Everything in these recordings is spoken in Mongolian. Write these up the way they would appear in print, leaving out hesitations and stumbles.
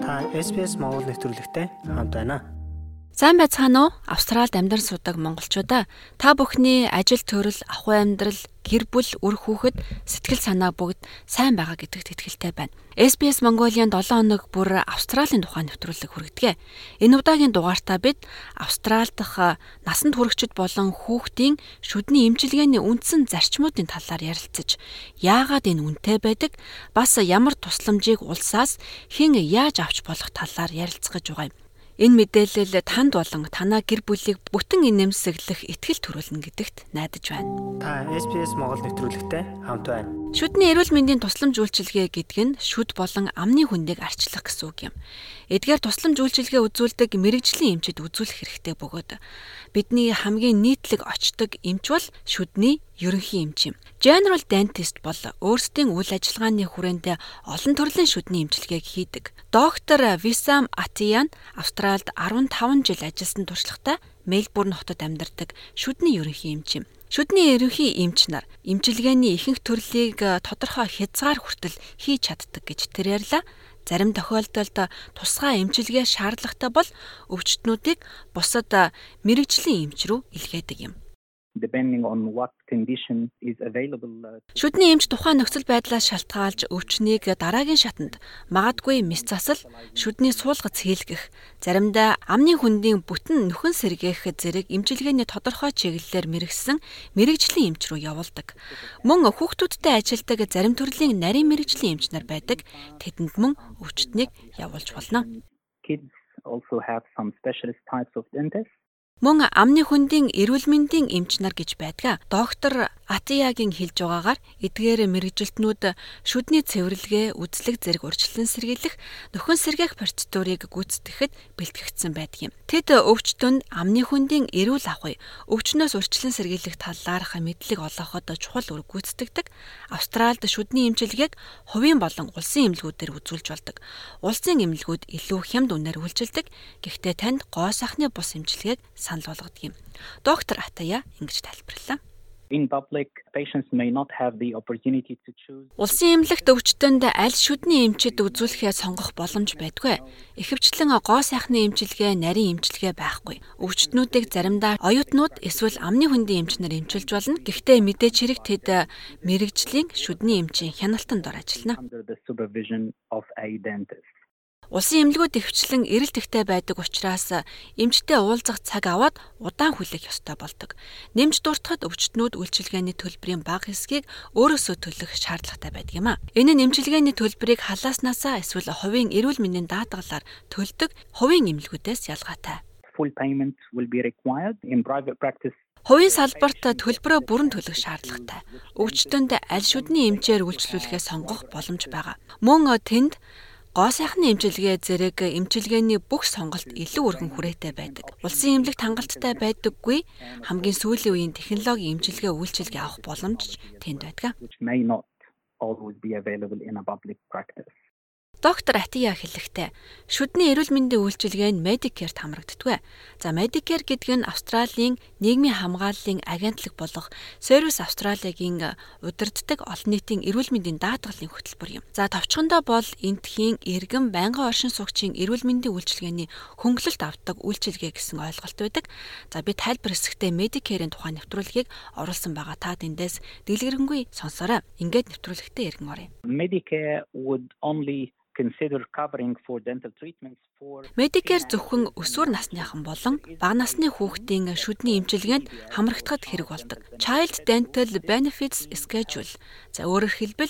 Та SBS Монгол нэвтрүүлэгтэй хамт байна. Сайн байцгаана уу? Австралид амьдарч судаг монголчуудаа та бүхний ажил төрөл, ахуй амьдрал, гэр бүл, үр хүүхэд, сэтгэл санаа бүгд сайн байгаа гэдэгт итгэлтэй байна. SBS Mongolian 7 хоног бүр Австралийн тухай нэвтрүүлэг хүргэдэг. Энэ удаагийн дугаартаа бид Австрал дахь насанд хүрэгчид болон хүүхдийн шүдний эмчилгээний үндсэн зарчмуудын талаар ярилцаж, яагаад энэ үнэтэй байдаг, бас ямар тусламжийг улсаас хэн яаж авч болох талаар ярилцах гэж байгаа юм. Энэ мэдээлэл танд болон танаа гэр бүлийг бүтэн инээмсэглэх итгэл төрүүлнэ гэдэгт найдаж байна. Та SBS Монгол нэвтрүүлэгтэй хамт байна. Шүдний эрүүл мэндийн тусламж үйлчилгээ гэдэг нь шүд болон амны хүндийг арчлах гэсэн үг юм. Эдгээр тусламж үйлчилгээ үзүүлдэг мэрэгжлийн эмчид үзүүлэх хэрэгтэй бөгөөд бидний хамгийн нийтлэг очдог эмч бол шүдний ерөнхий эмч юм. General Dentist бол өөрсдийн үйл ажиллагааны хүрээндээ олон төрлийн шүдний эмчилгээг хийдэг. Доктор Висам Атиян Австралид 15 жил ажилласан туршлагатай Мельбурн хотод амьдардаг шүдний ерөнхий эмч юм. Шүдний ерөнхий эмч нар эмчилгээний ихэнх төрлийг тодорхой хязгаар хүртэл хийж чаддаг гэж тэр ярьлаа. Зарим тохиолдолд тусгай эмчилгээ шаардлагатай бол өвчтнүүдийг бусад мэрэгжлийн эмч рүү илгээдэг юм. Depending on what condition is available. Шүдний эмч тухайн нөхцөл байдлаас шалтгаалж өвчнийг дараагийн шатанд магадгүй мэс засал, шүдний суулгац хийлгэх, заримдаа амны хүндийн бүтэн нөхөн сэргээх зэрэг эмчилгээний тодорхой чиглэлээр мэрэгсэн мэрэгжлийн эмч рүү явуулдаг. Мөн хүүхдүүдтэй ажилдаг зарим төрлийн нарийн мэрэгжлийн эмч нар байдаг. Тэдэнд мөн өвчтнийг явуулж болно. Kids also have some specialist types of dentists. Мөн амны хүндийн эрүүл мэндийн эмч нар гэж байдаг. Доктор Атиягийн хэлж байгаагаар эдгээр мэрэгжилтнүүд шүдний цэвэрлэгээ, үзлэг зэрэг урьдчилан сэргийлэх, нөхөн сэргээх процедурыг гүйцэтгэхэд бэлтгэгдсэн байдаг юм. Тэд өвчтөнд амны хүндийн эрүүл ахуй, өвчнөөс урьдчилан сэргийлэх талаарх мэдлэг олгоход чухал үр гүйцэтгэдэг. Австралид шүдний эмчилгээг хувийн болон улсын эмнэлгүүдээр үзүүлж болдог. Улсын эмнэлгүүд илүү хямд үнээр үйлчилдэг. Гэхдээ танд гоо сайхны бус эмчилгээг санал болгодог юм. Доктор Атая ингэж тайлбарлаа. In public, patients may not have the opportunity to choose. Улсын эмнэлэгт өвчтөнд аль шүдний эмчид үзүүлэхээ сонгох боломж байдгүй. Ихэвчлэн гоо сайхны эмчилгээ, нарийн эмчилгээ байхгүй. Өвчтнүүдийг заримдаа оюутнууд эсвэл амны хүндийн эмчнэр эмчилж болно. Гэхдээ мэдээж хэрэг тэд мэрэгжлийн шүдний эмчийн хяналтанд ор ажиллана. Under the supervision of a dentist. Улсын эмнэлгүүд ихэвчлэн эрэлтэгтэй байдаг учраас эмчтэй уулзах цаг аваад удаан хүлээх ёстой болдог. Нэмж дуртахад өвчтнүүд үйлчилгээний төлбөрийн бага хэсгийг өөрөөсөө төлөх шаардлагатай байдаг юм а. Энэ нь эмчилгээний төлбөрийг халааснасаа эсвэл хувийн эрүүл мэндийн даатгалаар төлдөг хувийн эмнэлгүүдээс ялгаатай. Full payment will be required in private practice. Хувийн салбарт төлбөрөө бүрэн төлөх шаардлагатай. Өвчтөнд аль шүдний эмчээр үйлчлүүлэхээ сонгох боломж байгаа. Мөн тэнд гоо сайхны эмчилгээ зэрэг эмчилгээний бүх сонголт илүү өргөн хүрээтэй байдаг. Улсын эмнэлэгт хангалттай байдаггүй хамгийн сүүлийн үеийн технологийн эмчилгээ үйлчилгээ авах боломж тэнд байдаг. Which may not always be available in a public practice. Доктор Атия хэлэхдээ шүдний эрүүл мэндийн үйлчилгээ нь Medicare-т хамрагддаг. За Medicare гэдэг нь Австралийн нийгмийн хамгааллын агентлаг болох Service Australia-гийн удирддаг олон нийтийн эрүүл мэндийн даатгалын хөтөлбөр юм. За товчхондоо бол энтхийн иргэн байнгын оршин суугчийн эрүүл мэндийн үйлчилгээний хөнгөлөлт авдаг үйлчилгээ гэсэн ойлголт байдаг. За би тайлбар хэсэгтээ Medicare-ийн тухай нэвтрүүлгийг оруулсан байгаа. Та тэндээс дэлгэрэнгүй сонсоорой. Ингээд нэвтрүүлэгтээ эргэн оръё. Medicare would only consider covering for dental treatments for Medicare зөвхөн өсвөр насныхан болон бага насны хүүхдийн шүдний эмчилгээнд хамрагдахад хэрэг болдог. Child Dental Benefits Schedule. За өөрөөр хэлбэл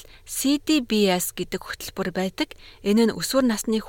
CDBS гэдэг хөтөлбөр байдаг. Энэ нь өсвөр насны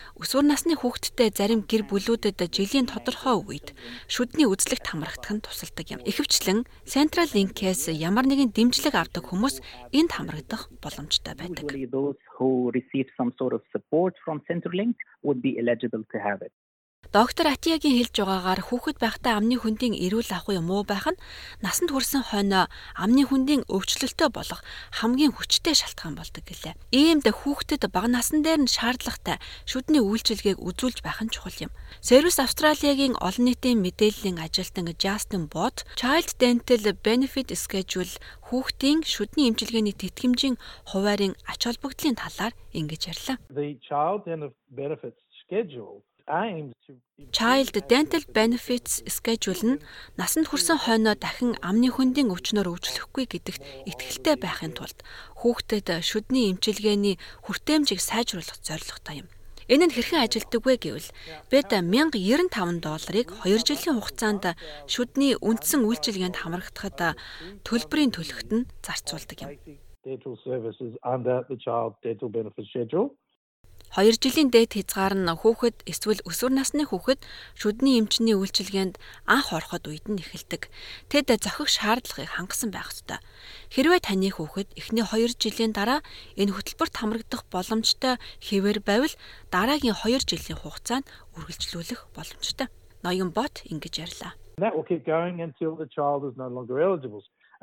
хүүхэдтэй зарим гэр бүлүүдэд жилийн тодорхой үед шүдний үзлэгт хамрагдах нь тусалдаг юм. Ихэвчлэн Central Link-ээс ямар нэгэн дэмжлэг авдаг хүмүүс энд хамрагдах боломжтой байдаг. usually those who receive some sort of support from Centrelink would be eligible to have it. Доктор Атиягийн хэлж байгаагаар хүүхэд байхдаа амны хөндийн эрүүл ахуй муу байх нь насанд хүрсэн хойно амны хөндийн өвчлөлтөө болох хамгийн хүчтэй шалтгаан болдог гэлээ. Иймд хүүхдэд бага насн дээр нь шаардлагатай шүдний үйлчилгээг үзүүлж байх нь чухал юм. Service Australia-гийн олон нийтийн мэдээллийн ажилтан Justin Bott Child Dental Benefit Schedule хүүхдийн шүдний эмчилгээний тэтгэмжийн хуваарийн ач холбогдлын талаар ингэж ярьлаа. The Child Dental Benefits Schedule Child Dental Benefits Schedule нь насанд хүрсэн хойно дахин амны хөндийн өвчнөөр өвчлөхгүй гэдэгт итгэлтэй байхын тулд хүүхдэд шүдний эмчилгээний хүртээмжийг сайжруулах зорилготой юм. Энэ нь хэрхэн ажилдаг вэ гэвэл бид $1095 2 жилийн хугацаанд шүдний үндсэн үйлчилгээнд хамрагдахад төлбөрийн төлөхөд нь зарцуулдаг юм. Dental services under the Child Dental Benefits Schedule. 2 жилийн дээд хязгаар нь хүүхэд эсвэл өсвөр насны хүүхэд шүдний эмчний үйлчилгээнд анх ороход үед нь эхэлдэг. Тэд зохих шаардлагыг хангасан байх ёстой. Хэрвээ таны хүүхэд эхний 2 жилийн дараа энэ хөтөлбөрт хамрагдах боломжтой хэвээр байвал дараагийн 2 жилийн хугацаанд үргэлжлүүлэх боломжтой. Ноён Бот ингэж ярьлаа. That will keep going until the child is no longer eligible.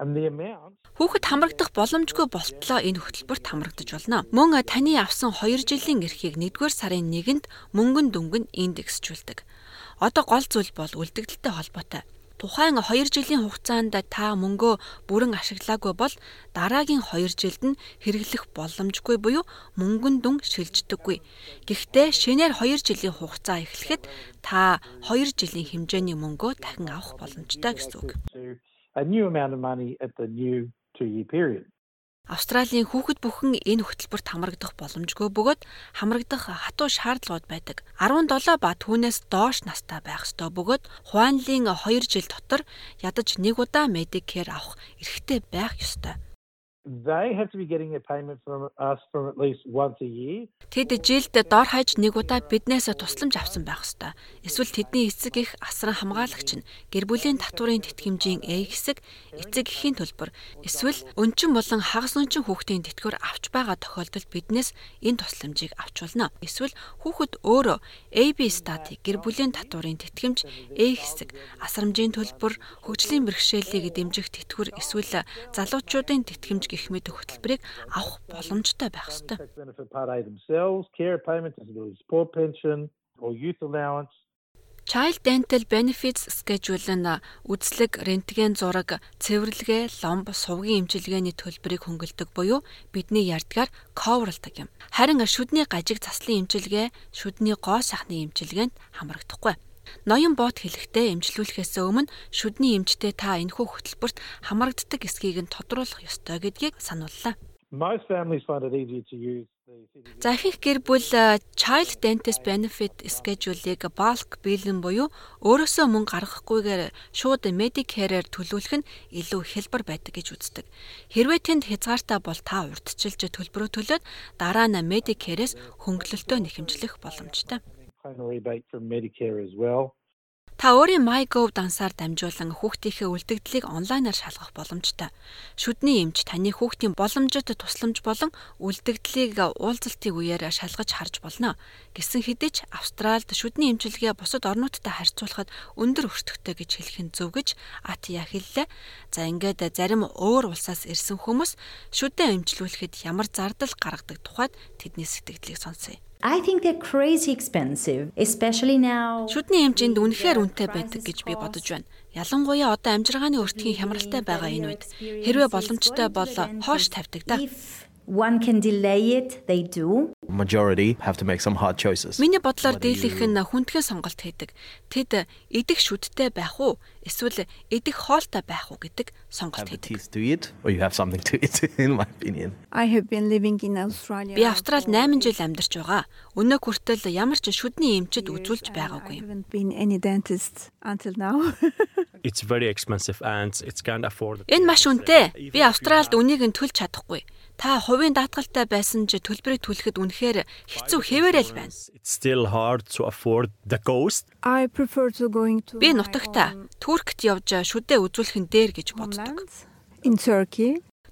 Хүүхэд хамрагдах боломжгүй болтлоо энэ хөтөлбөрт хамрагдаж болно. Мөн таны авсан 2 жилийн эрхийг 1-р сарын 1-нд мөнгөн дүнгийн индексжүүлдэг. Одоо гол зүйл бол үлдэгдэлтэй холбоотой. Тухайн 2 жилийн хугацаанд та мөнгөө бүрэн ашиглаагүй бол дараагийн 2 жилд нь хэрэглэх боломжгүй буюу мөнгөн дүн шилждэггүй. Гэхдээ шинээр 2 жилийн хугацаа эхлэхэд та 2 жилийн хэмжээний мөнгөө дахин авах боломжтой гэсэн үг. A new amount of money at the new 2-year period. Австралийн хүүхэд бүхэн энэ хөтөлбөрт хамрагдах боломжгүй бөгөөд хамрагдах хатуу шаардлагууд байдаг. 17 ба түүнээс доош настай байх ёстой бөгөөд хуанлын 2 жил дотор ядаж 1 удаа Medicare авах эрхтэй байх ёстой. They have to be getting a payment from us from at least once a year. Тэд жилд дор хаяж 1 удаа биднээс тусламж авсан байх ёстой. Эсвэл тэдний эцэг эх асран хамгаалагч нь гэр бүлийн татварын тэтгэмжийн A хэсэг, эцэг эхийн төлбөр, эсвэл өнчин болон хагас өнчин хүүхдийн тэтгэвэр авч байгаа тохиолдолд биднээс энэ тусламжийг авч болно. Эсвэл хүүхэд өөрөө AB стати гэр бүлийн татварын тэтгэмж A хэсэг, асрамжийн төлбөр, хөгжлийн бэрхшээлийг дэмжих тэтгэвэр эсвэл залуучуудын тэтгэмж гэх мэт хөтөлбөрийг авах боломжтой байх ёстой. Child Dental Benefits Schedule нь үзлэг, рентген зураг, цэвэрлэгээ, ломб, сувгийн эмчилгээний төлбөрийг хөнгөлдөг буюу бидний ярьдгаар coverладаг юм. Харин шүдний гажиг заслын эмчилгээ, шүдний гоо сахны эмчилгээнд хамрагдахгүй. Ноён Бот хэлэхдээ эмчлүүлэхээс өмнө шүдний эмчтэй та энэхүү хөтөлбөрт хамрагддаг эсхийг нь тодруулах ёстой гэдгийг санууллаа. За ихэнх гэр бүл Child Dental Benefit Schedule-ийг bulk billing буюу өөрөөсөө мөнгө гаргахгүйгээр шууд Medicare-ээр төлөвлөх нь илүү хялбар байдаг гэж үздэг. Хэрвээ тэнд хязгаартай бол та урьдчилж төлбөрөө төлөөд дараа нь Medicare-ээс хөнгөлөлтөө нэхэмжлэх боломжтой. Та өөрийн MyGov дансаар дамжуулан хүүхдийнхээ үлдэгдлийг онлайнаар шалгах боломжтой. Шүдний эмч таны хүүхдийн боломжит тусламж болон үлдэгдлийг уулзалтын үеэр шалгаж харж болно. Гэсэн хэдий ч Австральд шүдний эмчилгээ бусад орнуудтай харьцуулахад өндөр өртөгтэй гэж хэлэх нь зөв гэж Атия хэллээ. За ингээд зарим өөр улсаас ирсэн хүмүүс шүдээ эмчлүүлэхэд ямар зардал гаргадаг тухайд тэдний сэтгэлдлийг сонсъё. I think they're crazy expensive, especially now. Шүдний эмчинд үнэхээр үнэтэй байдаг гэж би бодож байна. Ялангуяа одоо амжиргааны өртгийн хямралтай байгаа энэ үед хэрвээ боломжтой бол хоош тавьдаг да. One can delay it, they do. Majority have to make some hard choices. Миний бодлоор дийлэнх нь хүндхэн сонголт хийдэг. Тэд идэх шүдтэй байх уу, эсвэл идэх хоолтой байх уу гэдэг сонголт хийдэг. To eat or you have something to eat in my opinion. I have been living in Australia. Би Австралид 8 жил амьдарч байгаа. Өнөө хүртэл ямар ч шүдний эмчид үзүүлж байгаагүй. I haven't been any dentist until now. It's very expensive and it's can't afford. Энэ маш үнэтэй. Би Австралид үнийг нь төлж чадахгүй. Та хувийн даатгалтай байсан ч төлбөрийг төлөхөд үнэхээр хэцүү хэвээрэл байна. It's still hard to afford the cost. I prefer to going to. Би нутагтаа Туркт явж шүдээ үзүүлэх нь дээр гэж боддог. In Turkey.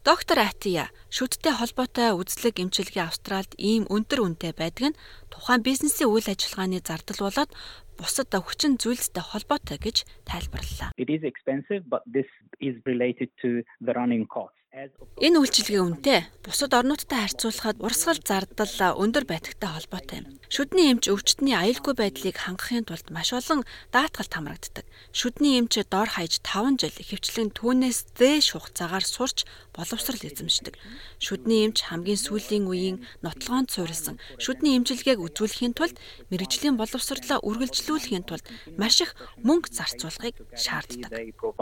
Доктор Атия шүдтэй холбоотой үзлэг эмчилгээ Австралид ийм өндөр үнэтэй байдаг нь тухайн бизнесийн үйл ажиллагааны зардал болоод бусад хүчин зүйлстэй холбоотой гэж тайлбарллаа. It is expensive, but this is related to the running costs. Энэ үйлчилгээ үнэтэй бусад орнуудтай харьцуулахад урсгал зардал өндөр байдагтай холбоотой юм. Шүдний эмч өвчтний аюулгүй байдлыг хангахын тулд маш олон даатгалд хамрагддаг. Шүдний эмч дор хаяж 5 жил ихэвчлэн түүнээс дээш хугацаагаар сурч боловсрал эзэмшдэг. Шүдний эмч хамгийн сүүлийн үеийн нотлогоонд суурилсан шүдний эмчилгээг үзүүлэхийн тулд мэрэгжлийн боловсролоо үргэлжлүүлэхийн тулд маш их мөнгө зарцуулахыг шаарддаг.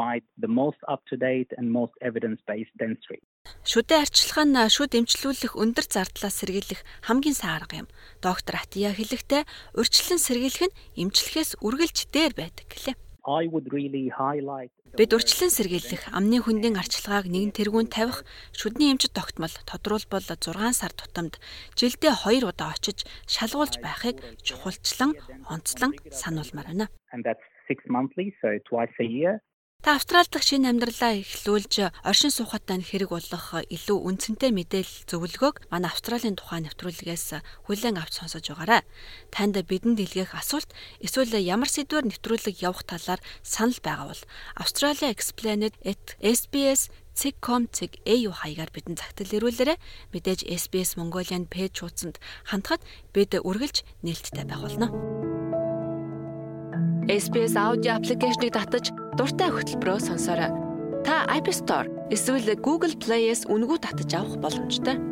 Шүдээ арчлах нь шүд эмчлүүлэх өндөр зардлаас сэргийлэх хамгийн сайн арга юм. Доктор Атия хэлэхдээ урьдчилан сэргийлэх нь эмчлэхээс үргэлж дээр байдаг гэлээ. Бид урьдчилан сэргийлэх, амны хөндийн арчилгааг нэгэн тэргүүнд тавих, шүдний эмчит тогтмол тодруулбал 6 сар тутамд жилдээ 2 удаа очиж шалгуулж байхыг чухалчлан онцлон сануулмаар байна. Та Австрали дахь шинэ амьдралаа эхлүүлж оршин суугатаа хэрэг болох илүү үнцэнтэй мэдээлэл зөвлөгөөг манай Австралийн тухайн нэвтрүүлгээс хүлээн авч сонсож байгаарай. Танд бидэнд илгээх асуулт эсвэл ямар сэдвээр нэвтрүүлэг явах талаар санал байгаа бол Australia Explained@sbs.com.au хаягаар бидэнд загтал ирүүлээрэй. Мэдээж SBS Mongolian пэйж хуудсанд хандхад бид үргэлж нээлттэй байх болно. SBS аудио аппликейшнийг татаж дуртай хөтөлбөрөөр сонсоорой. Та App Store эсвэл Google Play-с үнэгүй татаж авах боломжтой.